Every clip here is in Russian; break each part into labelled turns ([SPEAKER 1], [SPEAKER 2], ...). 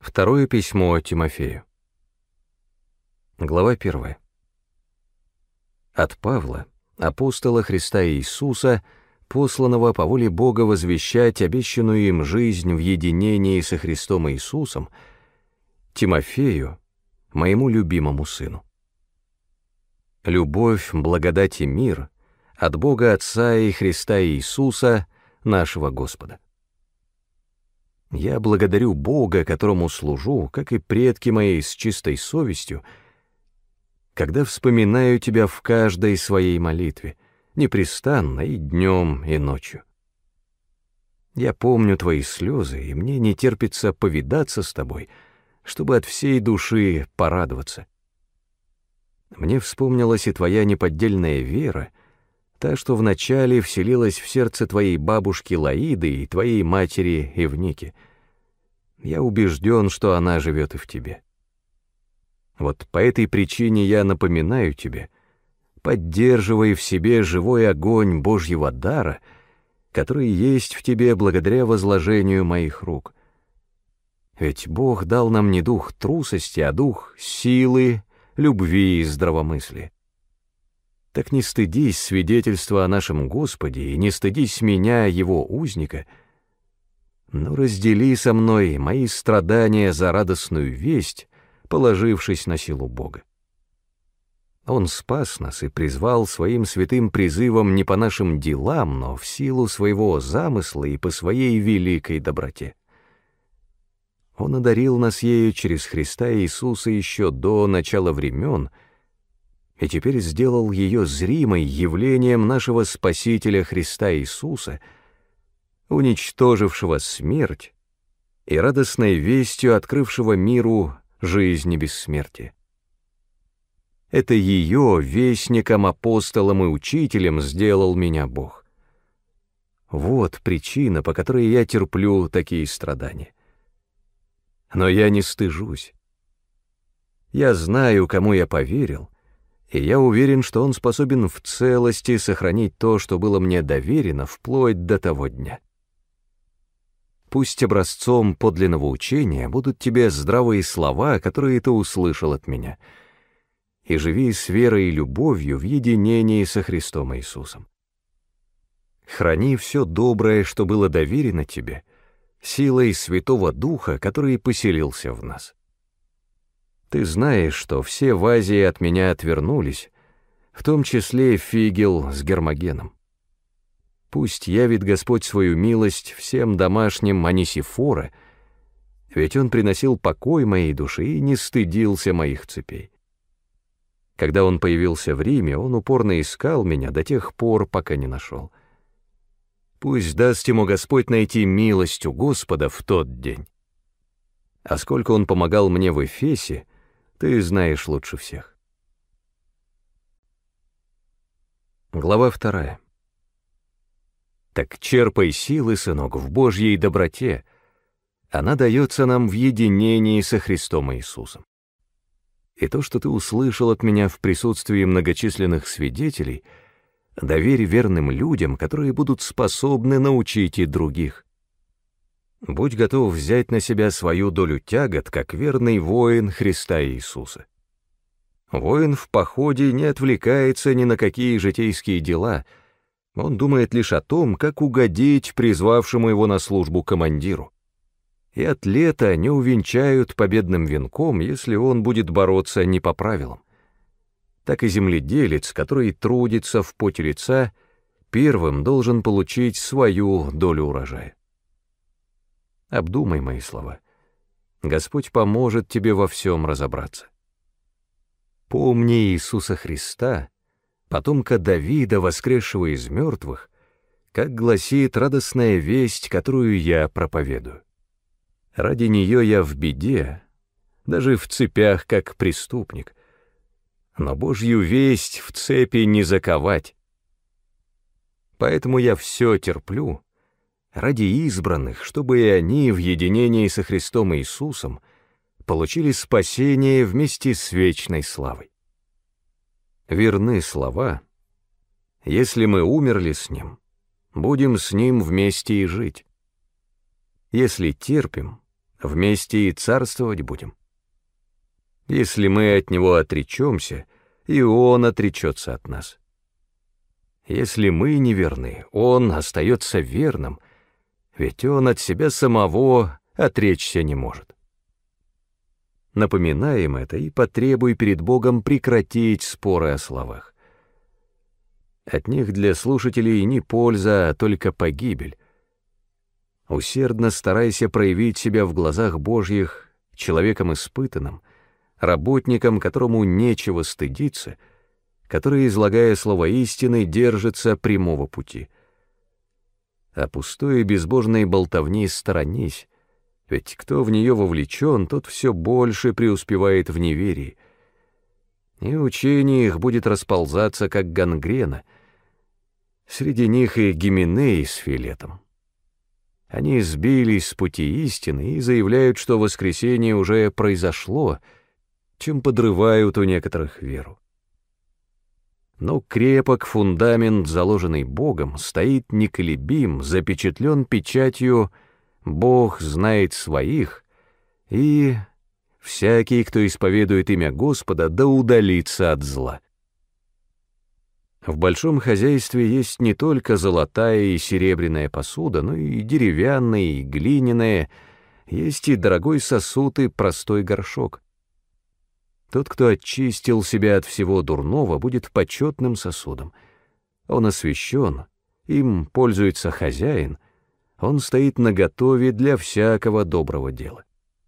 [SPEAKER 1] Второе письмо Тимофею. Глава 1. От Павла, апостола Христа Иисуса, посланного по воле Бога возвещать обещанную им жизнь в единении со Христом Иисусом, Тимофею, моему любимому сыну. Любовь, благодать и мир от Бога Отца и Христа Иисуса, нашего Господа. Я благодарю Бога, которому служу, как и предки мои с чистой совестью, когда вспоминаю Тебя в каждой своей молитве, непрестанно и днем, и ночью. Я помню Твои слезы, и мне не терпится повидаться с Тобой, чтобы от всей души порадоваться. Мне вспомнилась и Твоя неподдельная вера, та, что вначале вселилась в сердце Твоей бабушки Лаиды и Твоей матери Евники. Я убежден, что она живет и в Тебе. Вот по этой причине я напоминаю Тебе, поддерживай в себе живой огонь Божьего дара, который есть в Тебе благодаря возложению моих рук. Ведь Бог дал нам не дух трусости, а дух силы, любви и здравомыслия. Так не стыдись свидетельства о нашем Господе и не стыдись меня, Его узника, но раздели со мной мои страдания за радостную весть, положившись на силу Бога. Он спас нас и призвал своим святым призывом не по нашим делам, но в силу своего замысла и по своей великой доброте. Он одарил нас ею через Христа Иисуса еще до начала времен, и теперь сделал ее зримой явлением нашего Спасителя Христа Иисуса, уничтожившего смерть и радостной вестью открывшего миру жизнь и бессмертие. Это ее вестником, апостолом и учителем сделал меня Бог. Вот причина, по которой я терплю такие страдания. Но я не стыжусь. Я знаю, кому я поверил, и я уверен, что он способен в целости сохранить то, что было мне доверено, вплоть до того дня. Пусть образцом подлинного учения будут тебе здравые слова, которые ты услышал от меня, и живи с верой и любовью в единении со Христом Иисусом. Храни все доброе, что было доверено тебе, силой Святого Духа, который поселился в нас. Ты знаешь, что все в Азии от меня отвернулись, в том числе Фигел с Гермогеном. Пусть явит Господь свою милость всем домашним Онисифора, ведь он приносил покой моей душе и не стыдился моих цепей. Когда он появился в Риме, он упорно искал меня до тех пор, пока не нашел. Пусть даст ему Господь найти милость у Господа в тот день. А сколько он помогал мне в Эфесе, ты знаешь лучше всех. Глава 2. Так черпай силы, сынок, в Божьей доброте. Она дается нам в единении со Христом Иисусом. И то, что ты услышал от меня в присутствии многочисленных свидетелей, доверь верным людям, которые будут способны научить и других. Будь готов взять на себя свою долю тягот, как верный воин Христа Иисуса. Воин в походе не отвлекается ни на какие житейские дела, он думает лишь о том, как угодить призвавшему его на службу командиру. И атлета не увенчают победным венком, если он будет бороться не по правилам. Так и земледелец, который трудится в поте лица, первым должен получить свою долю урожая. Обдумай мои слова. Господь поможет тебе во всем разобраться. Помни Иисуса Христа, потомка Давида, воскресшего из мертвых, как гласит радостная весть, которую я проповедую. Ради нее я в беде, даже в цепях, как преступник, но Божью весть в цепи не заковать. Поэтому я все терплю ради избранных, чтобы и они в единении со Христом Иисусом получили спасение вместе с вечной славой. Верны слова: если мы умерли с Ним, будем с Ним вместе и жить. Если терпим, вместе и царствовать будем. Если мы от него отречемся, и он отречется от нас. Если мы неверны, он остается верным, ведь он от себя самого отречься не может. Напоминаем это и потребуй перед Богом прекратить споры о словах. От них для слушателей не польза, а только погибель. Усердно старайся проявить себя в глазах Божьих человеком испытанным, работником, которому нечего стыдиться, который, излагая слово истины, держится прямого пути. А пустой и безбожной болтовни сторонись, ведь кто в нее вовлечен, тот все больше преуспевает в неверии, и учение их будет расползаться, как гангрена. Среди них и Гименей с Филетом. Они сбились с пути истины и заявляют, что воскресение уже произошло, чем подрывают у некоторых веру. Но крепок фундамент, заложенный Богом, стоит неколебим, запечатлен печатью «Бог знает своих», и «Всякий, кто исповедует имя Господа, да удалится от зла». В большом хозяйстве есть не только золотая и серебряная посуда, но и деревянная, и глиняная, есть и дорогой сосуд, и простой горшок. Тот, кто очистил себя от всего дурного, будет почетным сосудом. Он освящен, им пользуется хозяин, он стоит наготове для всякого доброго дела.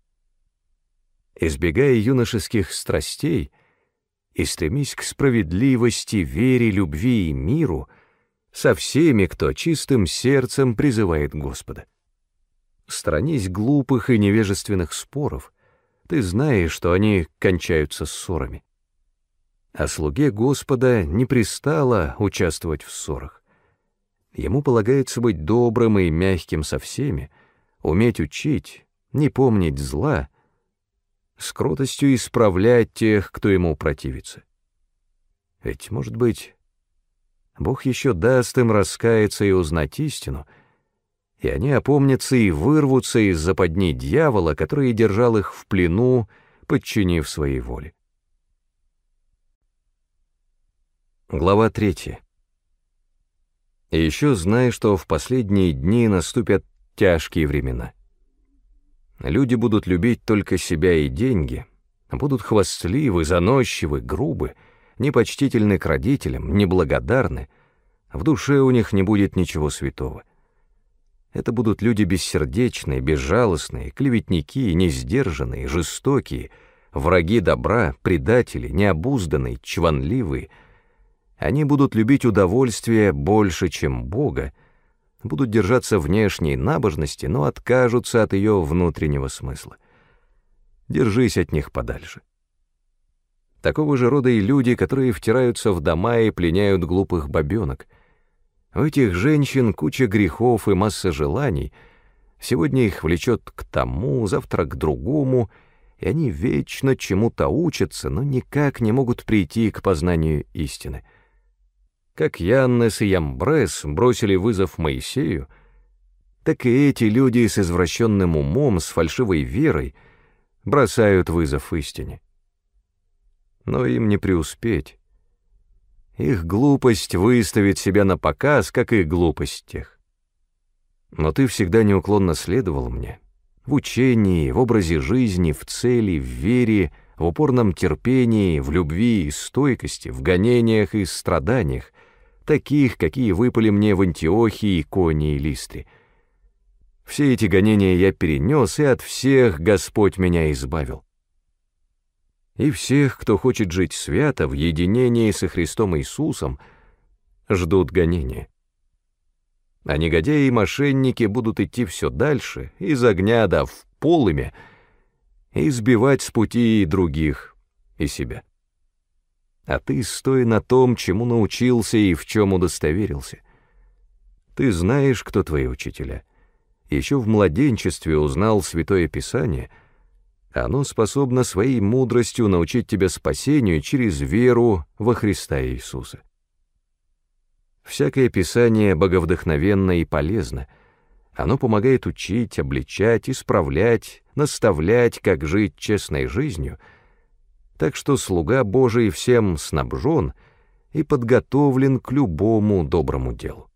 [SPEAKER 1] Избегая юношеских страстей и стремись к справедливости, вере, любви и миру со всеми, кто чистым сердцем призывает Господа. Сторонись глупых и невежественных споров, ты знаешь, что они кончаются ссорами. А слуге Господа не пристало участвовать в ссорах. Ему полагается быть добрым и мягким со всеми, уметь учить, не помнить зла, с кротостью исправлять тех, кто ему противится. Ведь, может быть, Бог еще даст им раскаяться и узнать истину, и они опомнятся и вырвутся из западни дьявола, который держал их в плену, подчинив своей воле. Глава 3. И еще знай, что в последние дни наступят тяжкие времена. Люди будут любить только себя и деньги, будут хвастливы, заносчивы, грубы, непочтительны к родителям, неблагодарны, в душе у них не будет ничего святого. Это будут люди бессердечные, безжалостные, клеветники, несдержанные, жестокие, враги добра, предатели, необузданные, чванливые. Они будут любить удовольствие больше, чем Бога, будут держаться внешней набожности, но откажутся от ее внутреннего смысла. Держись от них подальше. Такого же рода и люди, которые втираются в дома и пленяют глупых бабенок. У этих женщин куча грехов и масса желаний. Сегодня их влечет к тому, завтра к другому, и они вечно чему-то учатся, но никак не могут прийти к познанию истины. Как Яннес и Ямбрес бросили вызов Моисею, так и эти люди с извращенным умом, с фальшивой верой бросают вызов истине. Но им не преуспеть. Их глупость выставит себя на показ, как и глупость тех. Но ты всегда неуклонно следовал мне, в учении, в образе жизни, в цели, в вере, в упорном терпении, в любви и стойкости, в гонениях и страданиях, таких, какие выпали мне в Антиохии, Иконии и Листре. Все эти гонения я перенес, и от всех Господь меня избавил. И всех, кто хочет жить свято в единении со Христом Иисусом, ждут гонения. А негодяи и мошенники будут идти все дальше, из огня да в полымя, и сбивать с пути и других, и себя. А ты стой на том, чему научился и в чем удостоверился. Ты знаешь, кто твои учителя. Еще в младенчестве узнал Святое Писание. Оно способно своей мудростью научить тебя спасению через веру во Христа Иисуса. Всякое Писание боговдохновенно и полезно. Оно помогает учить, обличать, исправлять, наставлять, как жить честной жизнью, так что слуга Божий всем снабжен и подготовлен к любому доброму делу.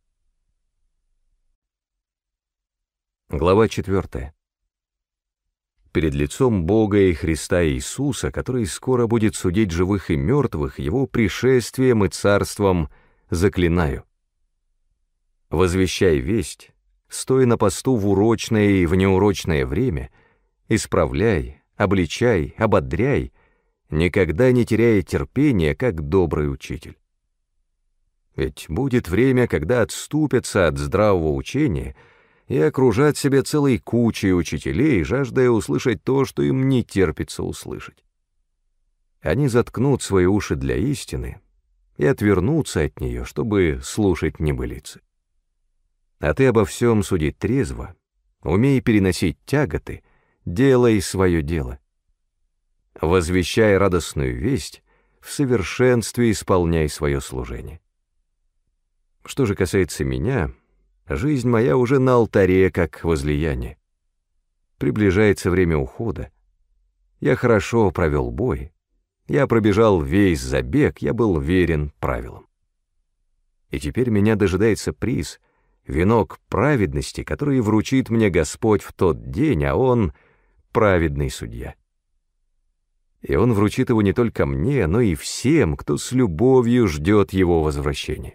[SPEAKER 1] Глава 4. Перед лицом Бога и Христа Иисуса, который скоро будет судить живых и мертвых, Его пришествием и царством, заклинаю. Возвещай весть, стой на посту в урочное и в неурочное время, исправляй, обличай, ободряй, никогда не теряя терпения, как добрый учитель. Ведь будет время, когда отступятся от здравого учения и окружат себя целой кучей учителей, жаждая услышать то, что им не терпится услышать. Они заткнут свои уши для истины и отвернутся от нее, чтобы слушать небылицы. А ты обо всем суди трезво, умей переносить тяготы, делай свое дело. Возвещай радостную весть, в совершенстве исполняй свое служение. Что же касается меня, жизнь моя уже на алтаре, как возлияние. Приближается время ухода. Я хорошо провел бой, я пробежал весь забег, я был верен правилам. И теперь меня дожидается приз, венок праведности, который вручит мне Господь в тот день, а Он — праведный судья. И Он вручит его не только мне, но и всем, кто с любовью ждет Его возвращения.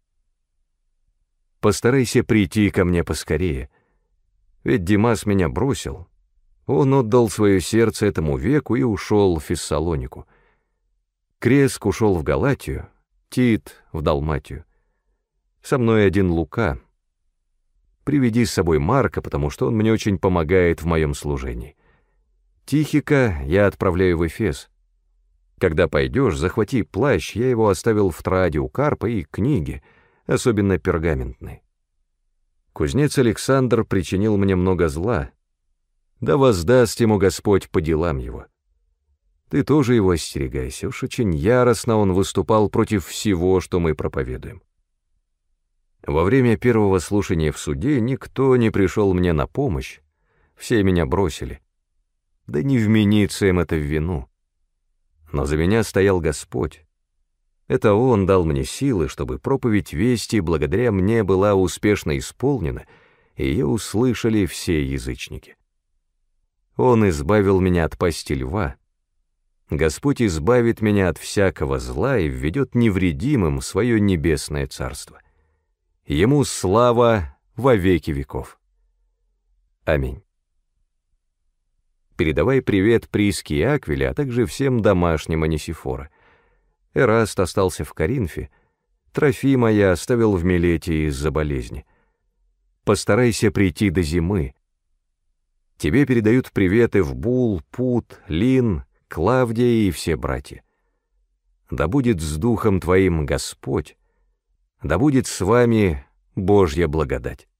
[SPEAKER 1] Постарайся прийти ко мне поскорее, ведь Димас меня бросил. Он отдал свое сердце этому веку и ушел в Фессалонику. Креск ушел в Галатию, Тит — в Далматию. Со мной один Лука. Приведи с собой Марка, потому что он мне очень помогает в моем служении. Тихика я отправляю в Эфес. Когда пойдешь, захвати плащ, я его оставил в Троаде у Карпа, и книги, особенно пергаментные. Кузнец Александр причинил мне много зла, да воздаст ему Господь по делам его. Ты тоже его остерегайся, уж очень яростно он выступал против всего, что мы проповедуем. Во время первого слушания в суде никто не пришел мне на помощь, все меня бросили. Да не вменится им это в вину. Но за меня стоял Господь. Это Он дал мне силы, чтобы проповедь вести благодаря мне была успешно исполнена, и ее услышали все язычники. Он избавил меня от пасти льва. Господь избавит меня от всякого зла и введет невредимым в свое небесное царство. Ему слава во веки веков. Аминь. Передавай привет Приске и Аквиле, а также всем домашним Онисифора. Эраст остался в Коринфе, Трофима я оставил в Милете из-за болезни. Постарайся прийти до зимы. Тебе передают приветы Эвбул, Пут, Лин, Клавдия и все братья. Да будет с духом твоим Господь, да будет с вами Божья благодать.